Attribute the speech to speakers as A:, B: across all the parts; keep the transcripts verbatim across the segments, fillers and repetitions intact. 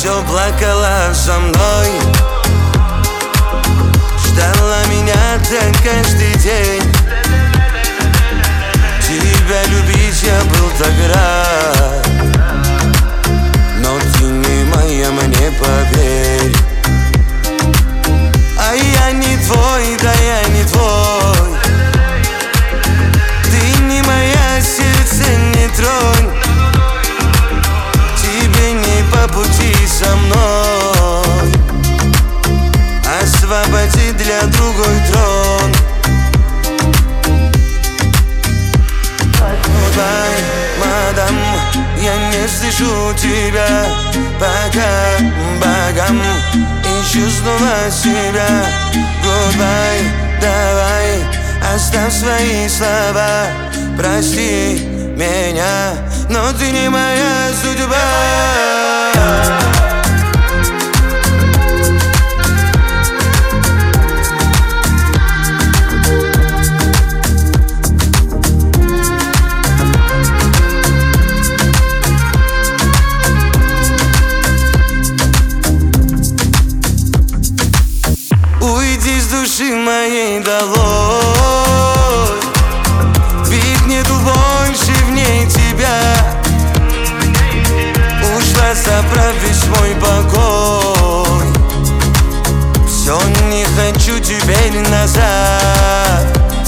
A: все плакала со мной, ждала меня так каждый день. Тебя любить я был так рад, но ты не моя, мне поверь. А я не твой, да я не твой. Ты не моя, сердце не тронь. Тебе не по пути со мной. Освободи для другой трон. Goodbye, мадам, я не слышу тебя, пока богам ищу снова себя. Goodbye, давай, оставь свои слова. Прости меня, но ты не моя судьба. Уйди с души моей долой, ведь нету больше в ней тебя. Ушла, забрав весь мой покой. Все, не хочу теперь назад.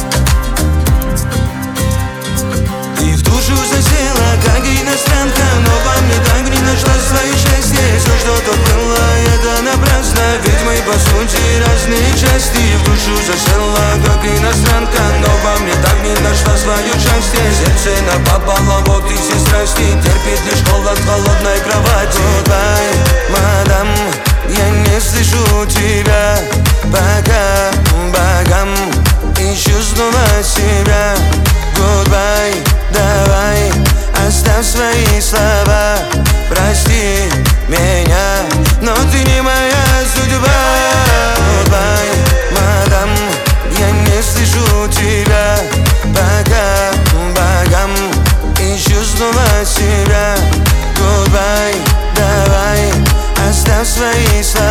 A: И в душу засела, как иностранка, но во мне так не нашла свое счастье. Все, что то было, это напрасно, ведь мы по сути разные части. В душу засела, как иностранка, но во мне так не нашла свое счастье. Сердце напопало, вот и все страсти, терпит лишь холод холодной кровати. Goodbye, мадам, я не слышу тебя, пока богам ищу снова себя. Goodbye, давай, оставь свои слова. Прости меня, но ты не моя судьба. Goodbye, мадам, я не слышу тебя, пока богам ищу снова себя. Goodbye, давай, оставь свои слова.